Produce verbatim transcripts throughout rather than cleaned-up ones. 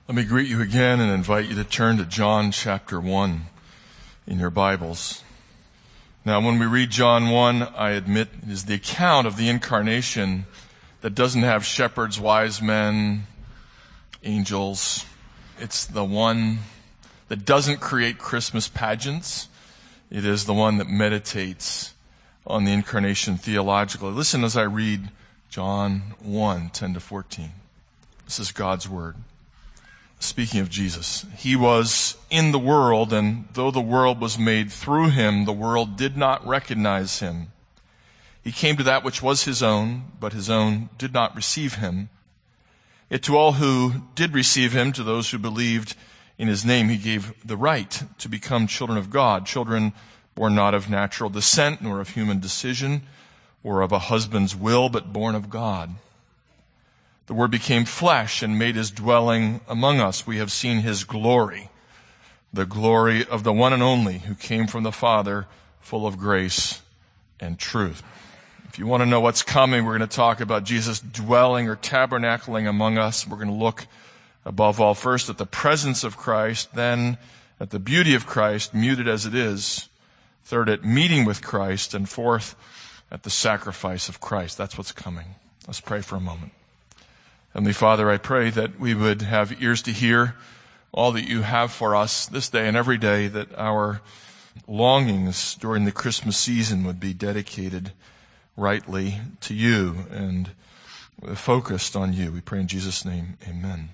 Let me greet you again and invite you to turn to John chapter one in your Bibles. Now, when we read John one, I admit it is the account of the incarnation that doesn't have shepherds, wise men, angels. It's the one that doesn't create Christmas pageants. It is the one that meditates on the incarnation theologically. Listen as I read John one, ten to fourteen. This is God's word. Speaking of Jesus, he was in the world, and though the world was made through him, the world did not recognize him. He came to that which was his own, but his own did not receive him. Yet to all who did receive him, to those who believed in his name, he gave the right to become children of God, children born not of natural descent, nor of human decision, or of a husband's will, but born of God. The Word became flesh and made his dwelling among us. We have seen his glory, the glory of the one and only who came from the Father, full of grace and truth. If you want to know what's coming, we're going to talk about Jesus dwelling or tabernacling among us. We're going to look above all first at the presence of Christ, then at the beauty of Christ, muted as it is. Third, at meeting with Christ, and fourth, at the sacrifice of Christ. That's what's coming. Let's pray for a moment. Heavenly Father, I pray that we would have ears to hear all that you have for us this day and every day, that our longings during the Christmas season would be dedicated rightly to you and focused on you. We pray in Jesus' name, amen.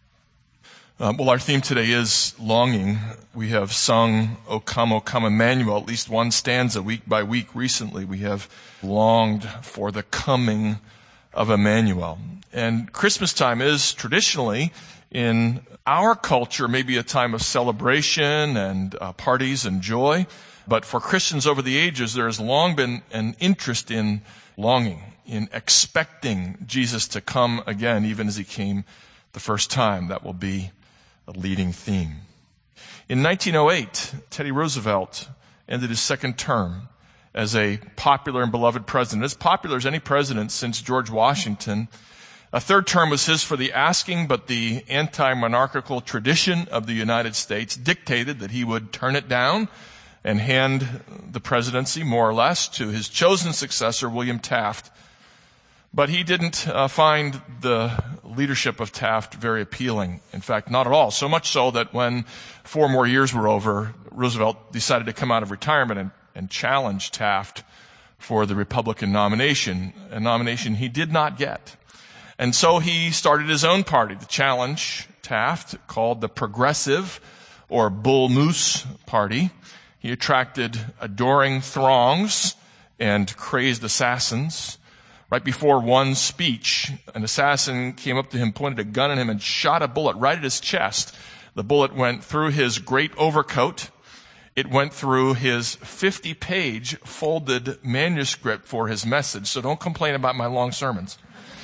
Um, well, our theme today is longing. We have sung, O come, O come, Emmanuel, at least one stanza week by week recently. We have longed for the coming of Emmanuel. And Christmas time is traditionally, in our culture, maybe a time of celebration and uh, parties and joy. But for Christians over the ages, there has long been an interest in longing, in expecting Jesus to come again, even as he came the first time. That will be a leading theme. In nineteen oh eight, Teddy Roosevelt ended his second term as a popular and beloved president, as popular as any president since George Washington. A third term was his for the asking, but the anti-monarchical tradition of the United States dictated that he would turn it down and hand the presidency, more or less, to his chosen successor, William Taft. But he didn't uh, find the leadership of Taft very appealing. In fact, not at all. So much so that when four more years were over, Roosevelt decided to come out of retirement and, and challenge Taft for the Republican nomination, a nomination he did not get. And so he started his own party to challenge Taft, called the Progressive or Bull Moose Party. He attracted adoring throngs and crazed assassins. Right before one speech, an assassin came up to him, pointed a gun at him, and shot a bullet right at his chest. The bullet went through his great overcoat. It went through his fifty-page folded manuscript for his message. So don't complain about my long sermons.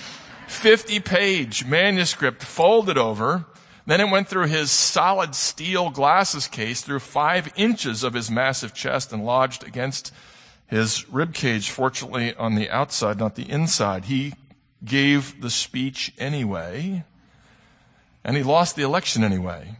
fifty-page manuscript folded over. Then it went through his solid steel glasses case, through five inches of his massive chest, and lodged against his rib cage, fortunately on the outside, not the inside. He gave the speech anyway, and he lost the election anyway.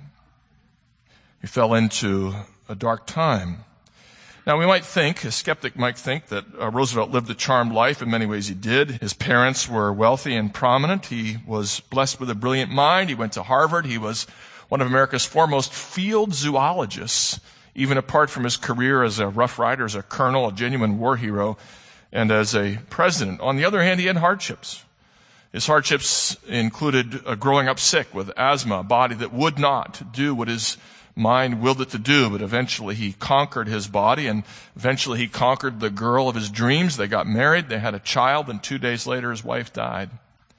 He fell into a dark time. Now, we might think, a skeptic might think, that uh, Roosevelt lived a charmed life. In many ways he did. His parents were wealthy and prominent. He was blessed with a brilliant mind. He went to Harvard. He was one of America's foremost field zoologists, even apart from his career as a Rough Rider, as a colonel, a genuine war hero, and as a president. On the other hand, he had hardships. His hardships included uh, growing up sick with asthma, a body that would not do what his mind willed it to do, but eventually he conquered his body, and eventually he conquered the girl of his dreams. They got married, they had a child, and two days later his wife died.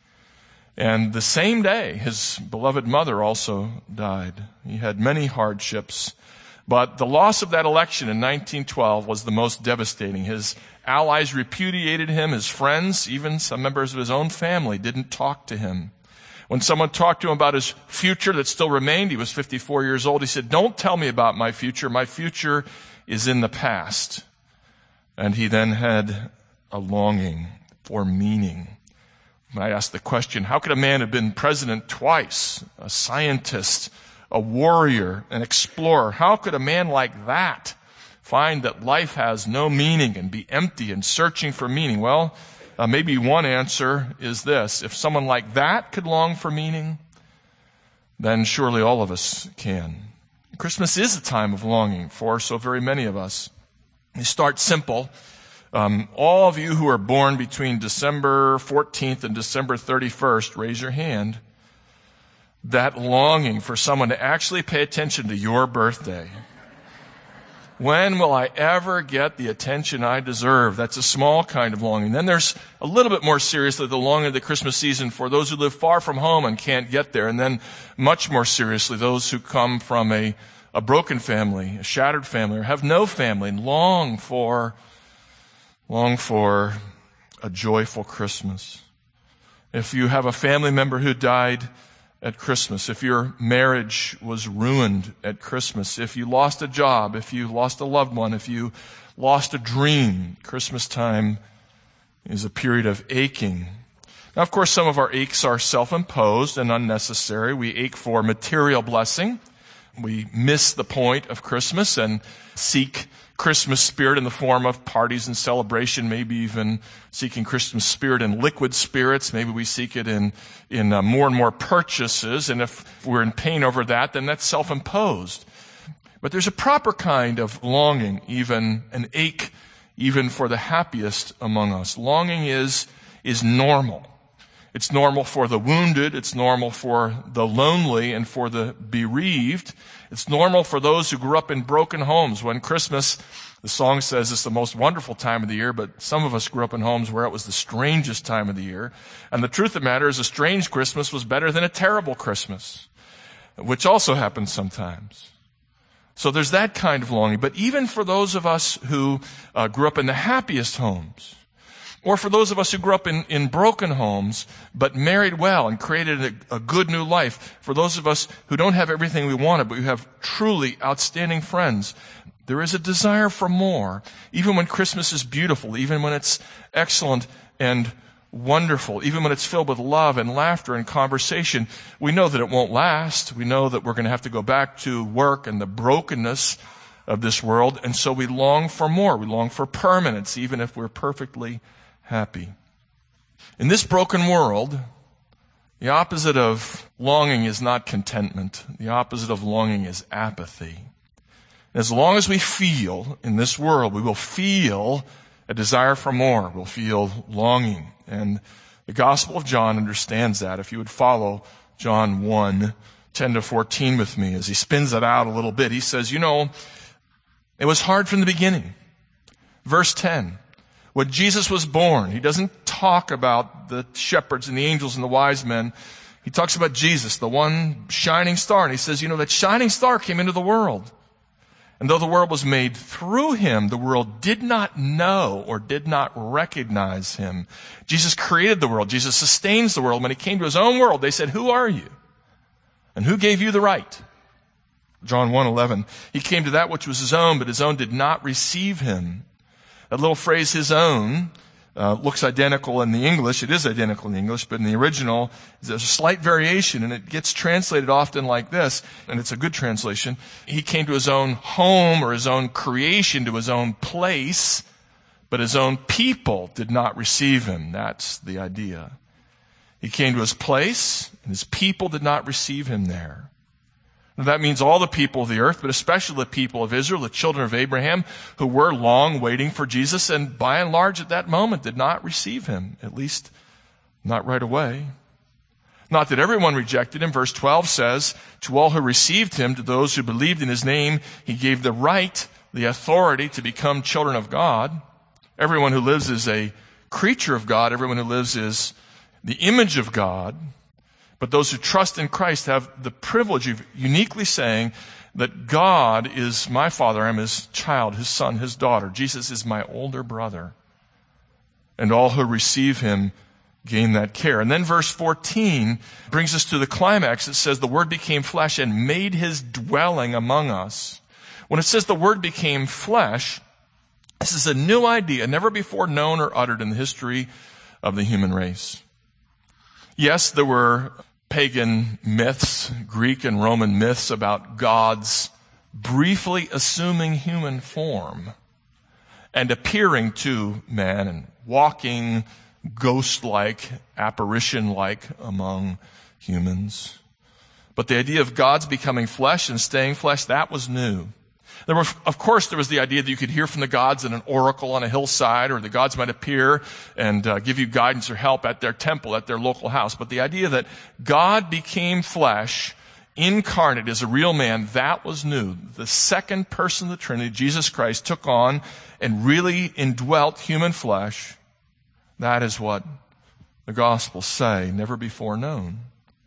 And the same day, his beloved mother also died. He had many hardships, but the loss of that election in nineteen twelve was the most devastating. His allies repudiated him, his friends, even some members of his own family, didn't talk to him. When someone talked to him about his future that still remained, he was fifty-four years old, he said, "Don't tell me about my future. My future is in the past." And he then had a longing for meaning, I ask the question, how could a man have been president twice, a scientist, a warrior, an explorer? How could a man like that find that life has no meaning and be empty and searching for meaning? Well, uh, maybe one answer is this. If someone like that could long for meaning, then surely all of us can. Christmas is a time of longing for so very many of us. You start simple. Um, all of you who are born between December fourteenth and December thirty-first, raise your hand. That longing for someone to actually pay attention to your birthday. When will I ever get the attention I deserve? That's a small kind of longing. Then there's a little bit more seriously the longing of the Christmas season for those who live far from home and can't get there. And then much more seriously, those who come from a, a broken family, a shattered family, or have no family and long for Long for a joyful Christmas. If you have a family member who died at Christmas, if your marriage was ruined at Christmas, if you lost a job, if you lost a loved one, if you lost a dream, Christmas time is a period of aching. Now, of course, some of our aches are self-imposed and unnecessary. We ache for material blessing. We miss the point of Christmas and seek Christmas spirit in the form of parties and celebration, maybe even seeking Christmas spirit in liquid spirits. Maybe we seek it in, in uh, more and more purchases. And if we're in pain over that, then that's self-imposed. But there's a proper kind of longing, even an ache, even for the happiest among us. Longing is, is normal. It's normal for the wounded. It's normal for the lonely and for the bereaved. It's normal for those who grew up in broken homes. When Christmas, the song says it's the most wonderful time of the year, but some of us grew up in homes where it was the strangest time of the year. And the truth of the matter is a strange Christmas was better than a terrible Christmas, which also happens sometimes. So there's that kind of longing. But even for those of us who uh, grew up in the happiest homes, or for those of us who grew up in, in broken homes, but married well and created a, a good new life, for those of us who don't have everything we wanted, but who have truly outstanding friends, there is a desire for more, even when Christmas is beautiful, even when it's excellent and wonderful, even when it's filled with love and laughter and conversation. We know that it won't last. We know that we're going to have to go back to work and the brokenness of this world, and so we long for more. We long for permanence, even if we're perfectly happy. In this broken world, the opposite of longing is not contentment. The opposite of longing is apathy. As long as we feel in this world, we will feel a desire for more. We'll feel longing. And the Gospel of John understands that. If you would follow John one, ten to fourteen with me as he spins it out a little bit, he says, you know, it was hard from the beginning. Verse ten. When Jesus was born, he doesn't talk about the shepherds and the angels and the wise men. He talks about Jesus, the one shining star. And he says, you know, that shining star came into the world. And though the world was made through him, the world did not know or did not recognize him. Jesus created the world. Jesus sustains the world. When he came to his own world, they said, who are you? And who gave you the right? John one eleven. He came to that which was his own, but his own did not receive him. That little phrase, his own, uh, looks identical in the English. It is identical in the English, but in the original, there's a slight variation, and it gets translated often like this, and it's a good translation. He came to his own home or his own creation, to his own place, but his own people did not receive him. That's the idea. He came to his place, and his people did not receive him there. That means all the people of the earth, but especially the people of Israel, the children of Abraham, who were long waiting for Jesus and by and large at that moment did not receive him, at least not right away. Not that everyone rejected him. Verse twelve says, to all who received him, to those who believed in his name, he gave the right, the authority to become children of God. Everyone who lives is a creature of God. Everyone who lives is the image of God. But those who trust in Christ have the privilege of uniquely saying that God is my Father, I'm his child, his son, his daughter. Jesus is my older brother. And all who receive him gain that care. And then verse fourteen brings us to the climax. It says the Word became flesh and made his dwelling among us. When it says the Word became flesh, this is a new idea, never before known or uttered in the history of the human race. Yes, there were pagan myths, Greek and Roman myths about gods briefly assuming human form and appearing to man and walking ghost-like, apparition-like among humans. But the idea of gods becoming flesh and staying flesh, that was new. There were, of course, there was the idea that you could hear from the gods in an oracle on a hillside, or the gods might appear and uh, give you guidance or help at their temple, at their local house. But the idea that God became flesh, incarnate as a real man, that was new. The second person of the Trinity, Jesus Christ, took on and really indwelt human flesh. That is what the Gospels say, never before known.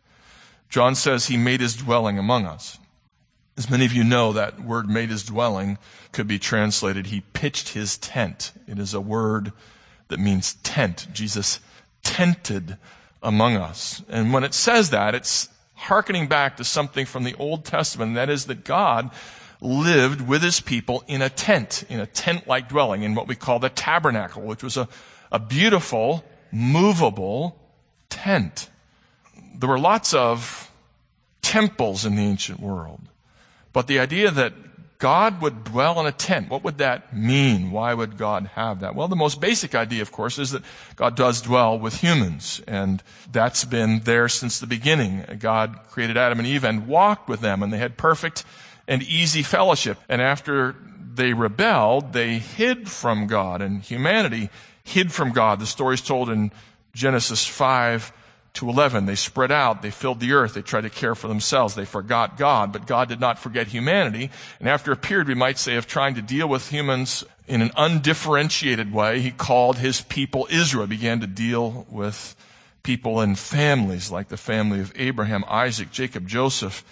John says he made his dwelling among us. As many of you know, that word made his dwelling could be translated, he pitched his tent. It is a word that means tent. Jesus tented among us. And when it says that, it's hearkening back to something from the Old Testament, and that is that God lived with his people in a tent, in a tent-like dwelling, in what we call the tabernacle, which was a, a beautiful, movable tent. There were lots of temples in the ancient world. But the idea that God would dwell in a tent, what would that mean? Why would God have that? Well, the most basic idea, of course, is that God does dwell with humans. And that's been there since the beginning. God created Adam and Eve and walked with them, and they had perfect and easy fellowship. And after they rebelled, they hid from God, and humanity hid from God. The story is told in Genesis five to eleven. They spread out, they filled the earth, they tried to care for themselves, they forgot God, but God did not forget humanity. And after a period, we might say, of trying to deal with humans in an undifferentiated way, he called his people Israel, began to deal with people in families like the family of Abraham, Isaac, Jacob, Joseph,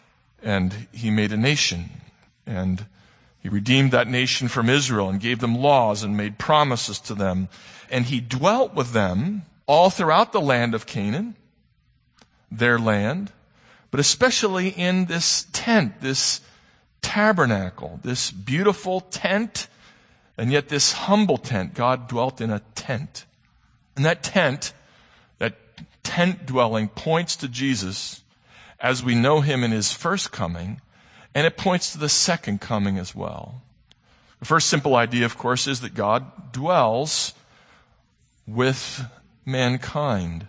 and he made a nation. And he redeemed that nation from Israel and gave them laws and made promises to them. And he dwelt with them all throughout the land of Canaan, their land, but especially in this tent, this tabernacle, this beautiful tent, and yet this humble tent. God dwelt in a tent. And that tent, that tent dwelling points to Jesus as we know him in his first coming, and it points to the second coming as well. The first simple idea, of course, is that God dwells with mankind.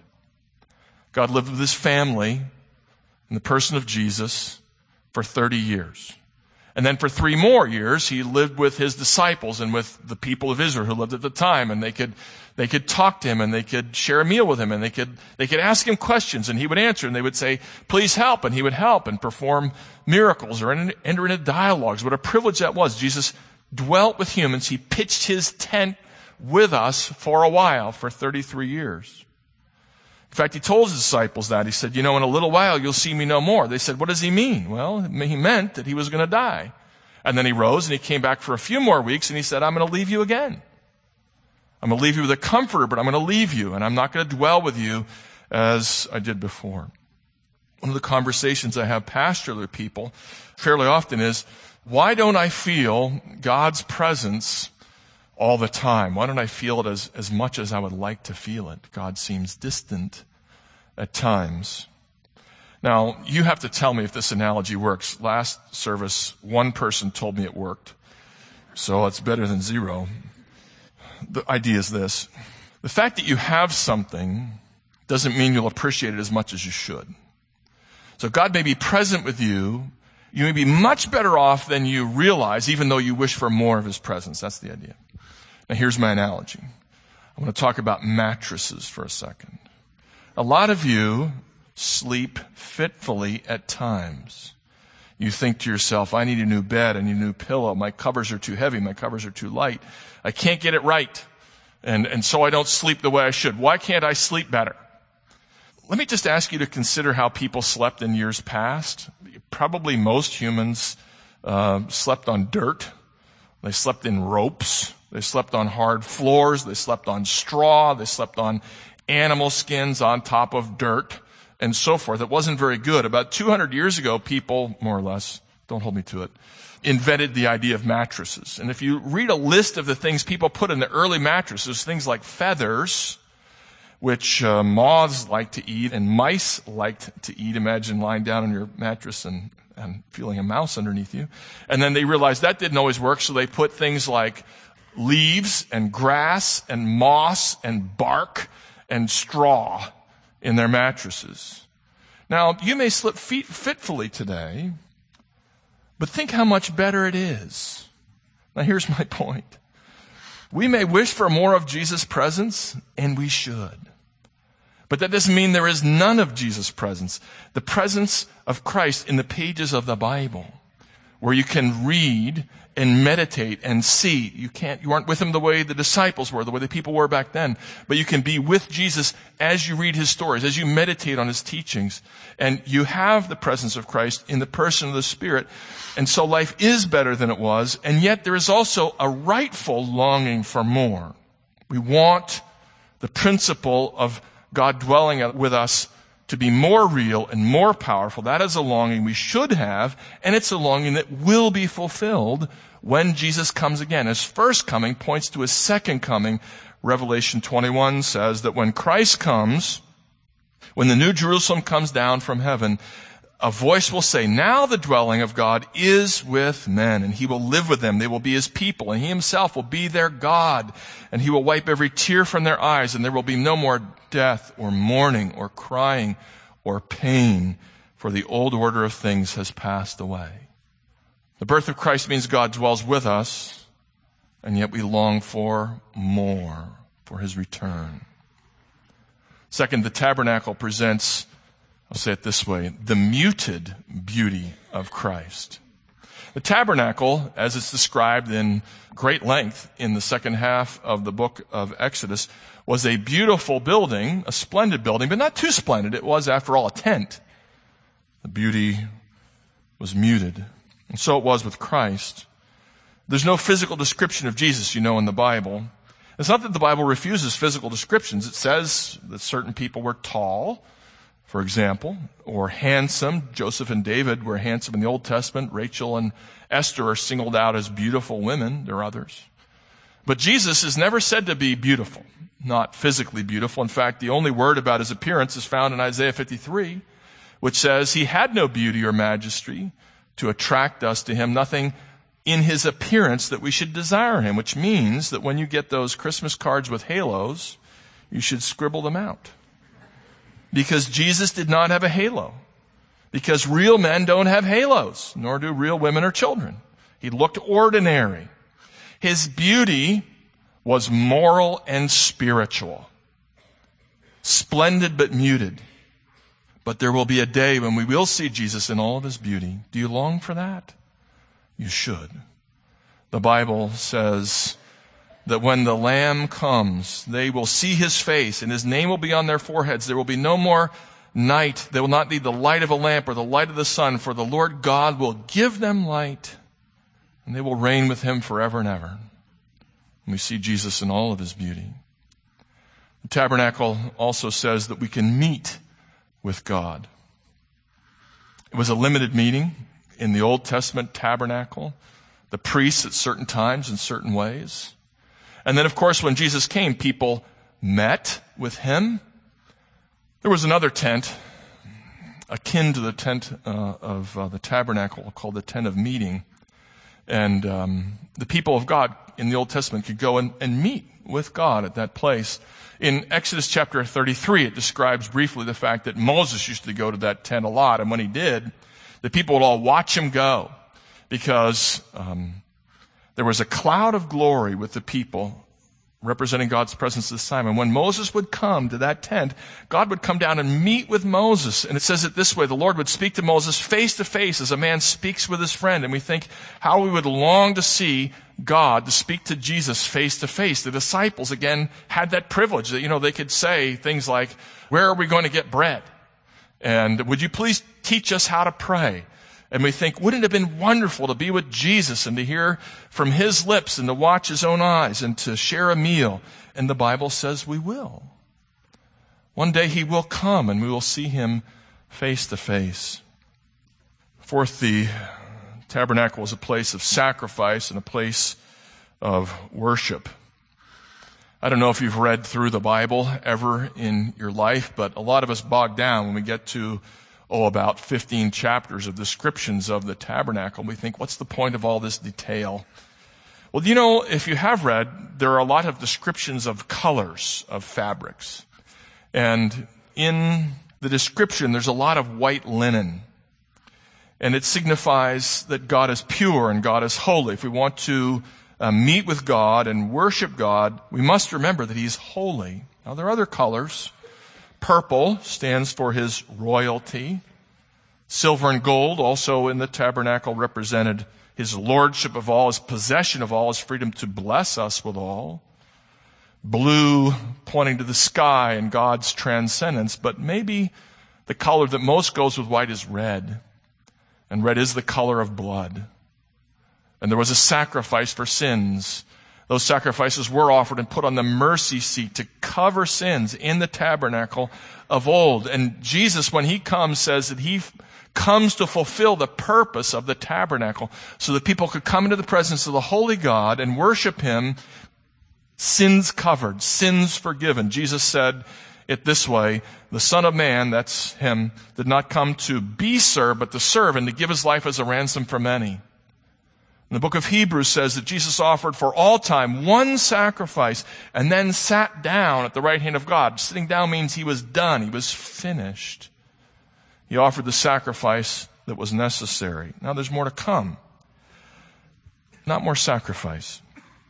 God lived with his family in the person of Jesus for thirty years. And then for three more years, he lived with his disciples and with the people of Israel who lived at the time, and they could they could talk to him, and they could share a meal with him, and they could they could ask him questions, and he would answer, and they would say, please help, and he would help and perform miracles or enter into dialogues. What a privilege that was. Jesus dwelt with humans. He pitched his tent with us for a while, for thirty-three years. In fact, he told his disciples that. He said, you know, in a little while you'll see me no more. They said, what does he mean? Well, he meant that he was going to die. And then he rose and he came back for a few more weeks and he said, I'm going to leave you again. I'm going to leave you with a comforter, but I'm going to leave you, and I'm not going to dwell with you as I did before. One of the conversations I have pastorally with people fairly often is, why don't I feel God's presence all the time? Why don't I feel it as, as much as I would like to feel it? God seems distant at times. Now, you have to tell me if this analogy works. Last service, one person told me it worked, so it's better than zero. The idea is this. The fact that you have something doesn't mean you'll appreciate it as much as you should. So God may be present with you. You may be much better off than you realize, even though you wish for more of his presence. That's the idea. Now, here's my analogy. I want to talk about mattresses for a second. A lot of you sleep fitfully at times. You think to yourself, I need a new bed, I need a new pillow. My covers are too heavy, my covers are too light. I can't get it right. And, and so I don't sleep the way I should. Why can't I sleep better? Let me just ask you to consider how people slept in years past. Probably most humans uh, slept on dirt. They slept in ropes. They slept on hard floors. They slept on straw. They slept on animal skins on top of dirt and so forth. It wasn't very good. About two hundred years ago, people, more or less, don't hold me to it, invented the idea of mattresses. And if you read a list of the things people put in the early mattresses, things like feathers, which uh, moths like to eat and mice liked to eat. Imagine lying down on your mattress and, and feeling a mouse underneath you. And then they realized that didn't always work, so they put things like leaves and grass and moss and bark and straw in their mattresses. Now, you may slip feet fitfully today, but think how much better it is. Now, here's my point. We may wish for more of Jesus' presence, and we should. But that doesn't mean there is none of Jesus' presence. The presence of Christ in the pages of the Bible, where you can read and meditate and see. You can't, you aren't with him the way the disciples were, the way the people were back then. But you can be with Jesus as you read his stories, as you meditate on his teachings. And you have the presence of Christ in the person of the Spirit. And so life is better than it was. And yet there is also a rightful longing for more. We want the principle of God dwelling with us to be more real and more powerful. That is a longing we should have, and it's a longing that will be fulfilled when Jesus comes again. His first coming points to his second coming. Revelation twenty-one says that when Christ comes, when the New Jerusalem comes down from heaven, a voice will say, now the dwelling of God is with men, and he will live with them. They will be his people, and he himself will be their God, and he will wipe every tear from their eyes, and there will be no more death or mourning or crying or pain, for the old order of things has passed away. The birth of Christ means God dwells with us, and yet we long for more, for his return. Second, the tabernacle presents, I'll say it this way, the muted beauty of Christ. The tabernacle, as it's described in great length in the second half of the book of Exodus, was a beautiful building, a splendid building, but not too splendid. It was, after all, a tent. The beauty was muted. And so it was with Christ. There's no physical description of Jesus, you know, in the Bible. It's not that the Bible refuses physical descriptions. It says that certain people were tall, for example, or handsome. Joseph and David were handsome in the Old Testament. Rachel and Esther are singled out as beautiful women. There are others. But Jesus is never said to be beautiful, not physically beautiful. In fact, the only word about his appearance is found in Isaiah fifty-three, which says he had no beauty or majesty to attract us to him, nothing in his appearance that we should desire him, which means that when you get those Christmas cards with halos, you should scribble them out. Because Jesus did not have a halo. Because real men don't have halos, nor do real women or children. He looked ordinary. His beauty was moral and spiritual. Splendid but muted. But there will be a day when we will see Jesus in all of his beauty. Do you long for that? You should. The Bible says that when the Lamb comes, they will see his face, and his name will be on their foreheads. There will be no more night. They will not need the light of a lamp or the light of the sun, for the Lord God will give them light, and they will reign with him forever and ever. And we see Jesus in all of his beauty. The tabernacle also says that we can meet with God. It was a limited meeting in the Old Testament tabernacle. The priests at certain times in certain ways. And then, of course, when Jesus came, people met with him. There was another tent akin to the tent uh, of uh, the tabernacle called the tent of meeting. And um, the people of God in the Old Testament could go and, and meet with God at that place. In Exodus chapter thirty-three, it describes briefly the fact that Moses used to go to that tent a lot. And when he did, the people would all watch him go because um, there was a cloud of glory with the people representing God's presence this time. And when Moses would come to that tent, God would come down and meet with Moses. And it says it this way, the Lord would speak to Moses face to face as a man speaks with his friend. And we think how we would long to see God, to speak to Jesus face to face. The disciples, again, had that privilege that, you know, they could say things like, where are we going to get bread? And would you please teach us how to pray? And we think, wouldn't it have been wonderful to be with Jesus and to hear from his lips and to watch his own eyes and to share a meal? And the Bible says we will. One day he will come and we will see him face to face. Fourth, the tabernacle was a place of sacrifice and a place of worship. I don't know if you've read through the Bible ever in your life, but a lot of us bog down when we get to, oh, about fifteen chapters of descriptions of the tabernacle. We think, what's the point of all this detail? Well, you know, if you have read, there are a lot of descriptions of colors of fabrics. And in the description, there's a lot of white linen. And it signifies that God is pure and God is holy. If we want to uh, meet with God and worship God, we must remember that He's holy. Now, there are other colors. Purple stands for His royalty. Silver and gold, also in the tabernacle, represented His lordship of all, His possession of all, His freedom to bless us with all. Blue pointing to the sky and God's transcendence, but maybe the color that most goes with white is red. And red is the color of blood. And there was a sacrifice for sins. Those sacrifices were offered and put on the mercy seat to cover sins in the tabernacle of old. And Jesus, when He comes, says that He comes to fulfill the purpose of the tabernacle so that people could come into the presence of the holy God and worship Him, sins covered, sins forgiven. Jesus said it this way, the Son of Man, that's Him, did not come to be served, but to serve and to give His life as a ransom for many. And the book of Hebrews says that Jesus offered for all time one sacrifice and then sat down at the right hand of God. Sitting down means He was done. He was finished. He offered the sacrifice that was necessary. Now there's more to come. Not more sacrifice.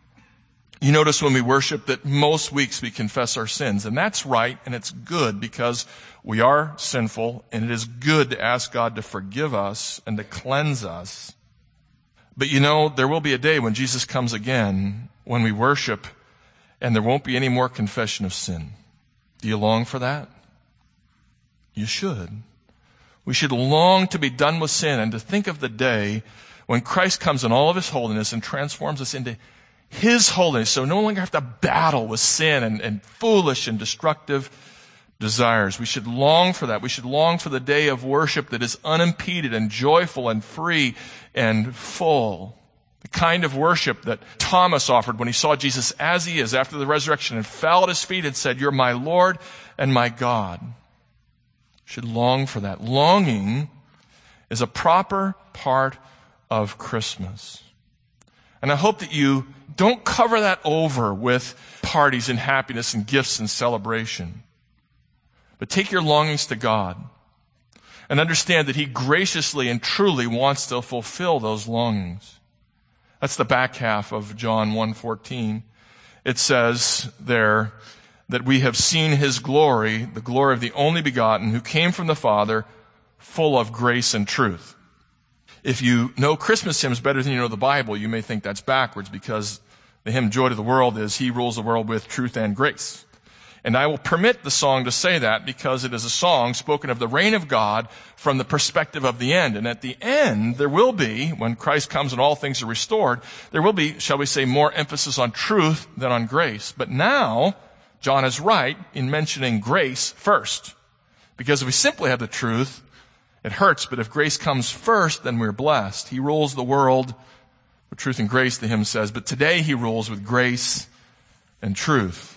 You notice when we worship that most weeks we confess our sins, and that's right, and it's good because we are sinful, and it is good to ask God to forgive us and to cleanse us. But you know, there will be a day when Jesus comes again, when we worship, and there won't be any more confession of sin. Do you long for that? You should. We should long to be done with sin and to think of the day when Christ comes in all of His holiness and transforms us into His holiness, so we no longer have to battle with sin and, and foolish and destructive desires. We should long for that. We should long for the day of worship that is unimpeded and joyful and free and full. The kind of worship that Thomas offered when he saw Jesus as He is after the resurrection and fell at His feet and said, "You're my Lord and my God." We should long for that. Longing is a proper part of Christmas. And I hope that you don't cover that over with parties and happiness and gifts and celebration. But take your longings to God and understand that He graciously and truly wants to fulfill those longings. That's the back half of John one fourteen. It says there that we have seen His glory, the glory of the only begotten who came from the Father, full of grace and truth. If you know Christmas hymns better than you know the Bible, you may think that's backwards because the hymn Joy to the World is He rules the world with truth and grace. And I will permit the song to say that because it is a song spoken of the reign of God from the perspective of the end. And at the end, there will be, when Christ comes and all things are restored, there will be, shall we say, more emphasis on truth than on grace. But now, John is right in mentioning grace first. Because if we simply have the truth, it hurts, but if grace comes first, then we're blessed. He rules the world with truth and grace, the hymn says, but today He rules with grace and truth.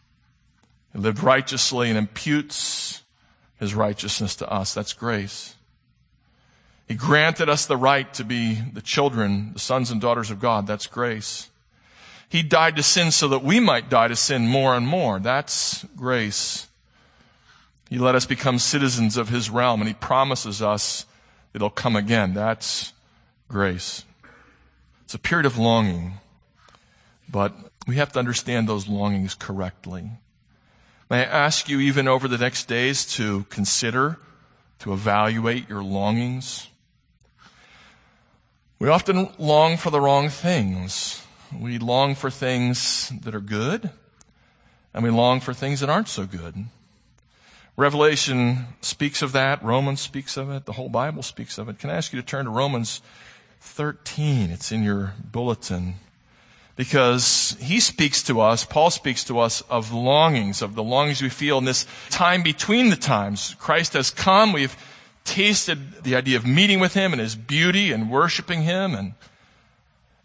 He lived righteously and imputes His righteousness to us. That's grace. He granted us the right to be the children, the sons and daughters of God. That's grace. He died to sin so that we might die to sin more and more. That's grace. He let us become citizens of His realm, and He promises us that He'll come again. That's grace. It's a period of longing, but we have to understand those longings correctly. May I ask you, even over the next days, to consider, to evaluate your longings? We often long for the wrong things. We long for things that are good, and we long for things that aren't so good. Revelation speaks of that. Romans speaks of it. The whole Bible speaks of it. Can I ask you to turn to Romans thirteen? It's in your bulletin. Because he speaks to us, Paul speaks to us of longings, of the longings we feel in this time between the times. Christ has come. We've tasted the idea of meeting with Him and His beauty and worshiping Him. And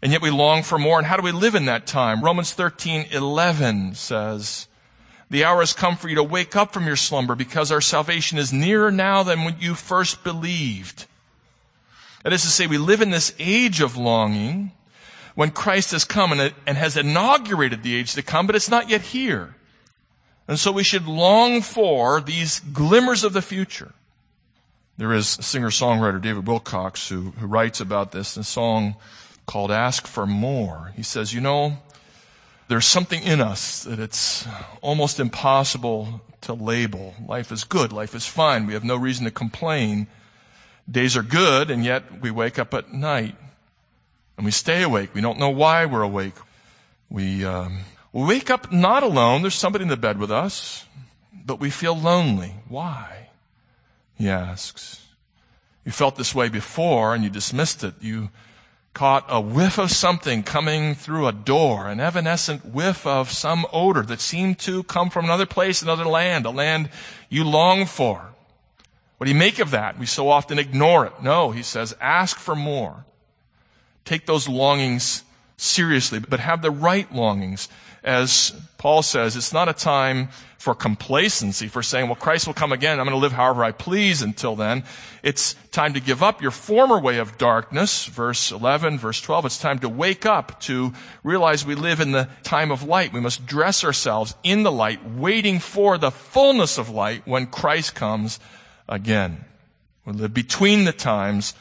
And yet we long for more. And how do we live in that time? Romans thirteen eleven says, the hour has come for you to wake up from your slumber, because our salvation is nearer now than when you first believed. That is to say, we live in this age of longing when Christ has come and, and has inaugurated the age to come, but it's not yet here. And so we should long for these glimmers of the future. There is a singer-songwriter, David Wilcox, who, who writes about this in a song called Ask for More. He says, you know, there's something in us that it's almost impossible to label. Life is good. Life is fine. We have no reason to complain. Days are good, and yet we wake up at night and we stay awake. We don't know why we're awake. We, um, we wake up not alone. There's somebody in the bed with us, but we feel lonely. Why? He asks. You felt this way before and you dismissed it. You caught a whiff of something coming through a door, an evanescent whiff of some odor that seemed to come from another place, another land, a land you long for. What do you make of that? We so often ignore it. No, he says, ask for more. Take those longings seriously, but have the right longings. As Paul says, it's not a time for complacency, for saying, well, Christ will come again. I'm going to live however I please until then. It's time to give up your former way of darkness. Verse eleven, verse twelve. It's time to wake up, to realize we live in the time of light. We must dress ourselves in the light, waiting for the fullness of light when Christ comes again. We live between the times,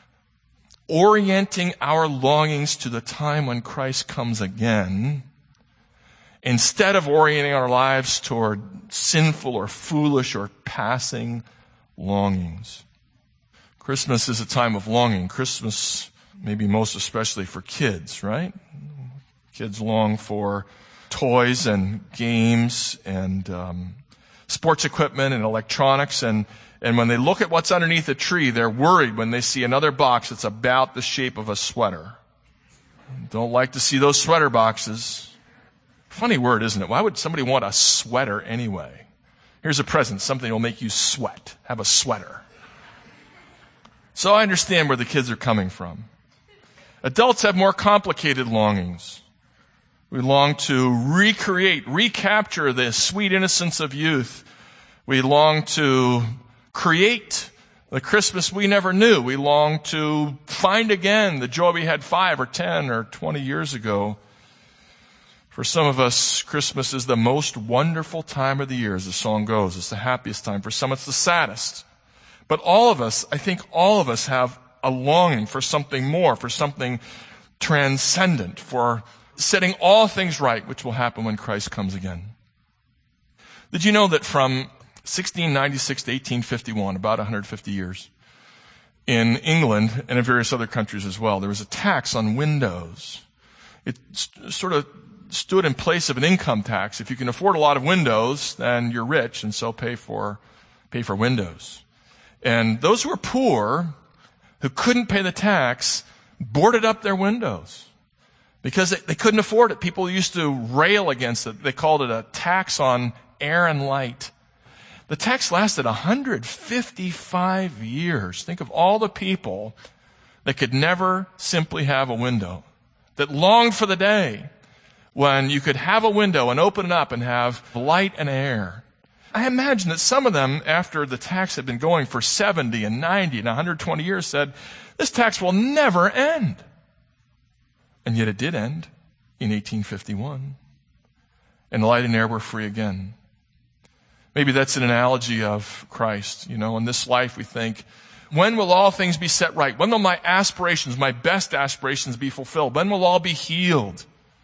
orienting our longings to the time when Christ comes again, instead of orienting our lives toward sinful or foolish or passing longings. Christmas is a time of longing. Christmas, maybe most especially for kids, right? Kids long for toys and games and um, sports equipment and electronics, and And when they look at what's underneath the tree, they're worried when they see another box that's about the shape of a sweater. Don't like to see those sweater boxes. Funny word, isn't it? Why would somebody want a sweater anyway? Here's a present, something that will make you sweat. Have a sweater. So I understand where the kids are coming from. Adults have more complicated longings. We long to recreate, recapture the sweet innocence of youth. We long to create the Christmas we never knew. We long to find again the joy we had five or ten or twenty years ago. For some of us, Christmas is the most wonderful time of the year, as the song goes. It's the happiest time. For some, it's the saddest. But all of us, I think all of us have a longing for something more, for something transcendent, for setting all things right, which will happen when Christ comes again. Did you know that from sixteen ninety-six to eighteen fifty-one, about one hundred fifty years, in England and in various other countries as well, there was a tax on windows. It st- sort of stood in place of an income tax. If you can afford a lot of windows, then you're rich, and so pay for pay for windows. And those who were poor, who couldn't pay the tax, boarded up their windows because they, they couldn't afford it. People used to rail against it. They called it a tax on air and light. The tax lasted one hundred fifty-five years. Think of all the people that could never simply have a window, that longed for the day when you could have a window and open it up and have light and air. I imagine that some of them, after the tax had been going for seventy and ninety and one hundred twenty years, said, this tax will never end. And yet it did end in eighteen fifty-one. And the light and air were free again. Maybe that's an analogy of Christ. You know, in this life we think, when will all things be set right? When will my aspirations, my best aspirations be fulfilled? When will all be healed?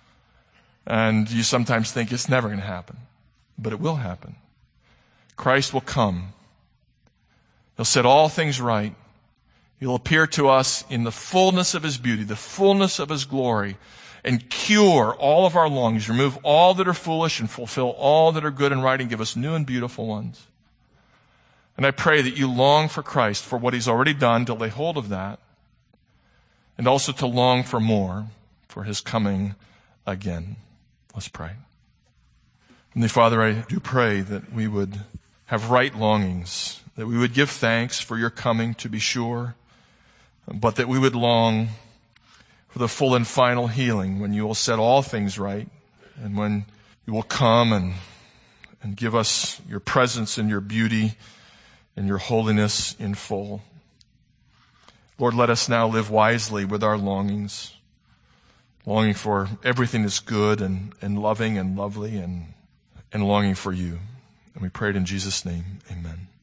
And you sometimes think it's never going to happen. But it will happen. Christ will come. He'll set all things right. He'll appear to us in the fullness of His beauty, the fullness of His glory, and cure all of our longings, remove all that are foolish and fulfill all that are good and right and give us new and beautiful ones. And I pray that you long for Christ, for what He's already done, to lay hold of that, and also to long for more, for His coming again. Let's pray. Heavenly Father, I do pray that we would have right longings, that we would give thanks for your coming, to be sure, but that we would long for the full and final healing, when you will set all things right, and when you will come and, and give us your presence and your beauty and your holiness in full. Lord, let us now live wisely with our longings, longing for everything that's good and, and loving and lovely, and, and longing for you. And we pray it in Jesus' name. Amen.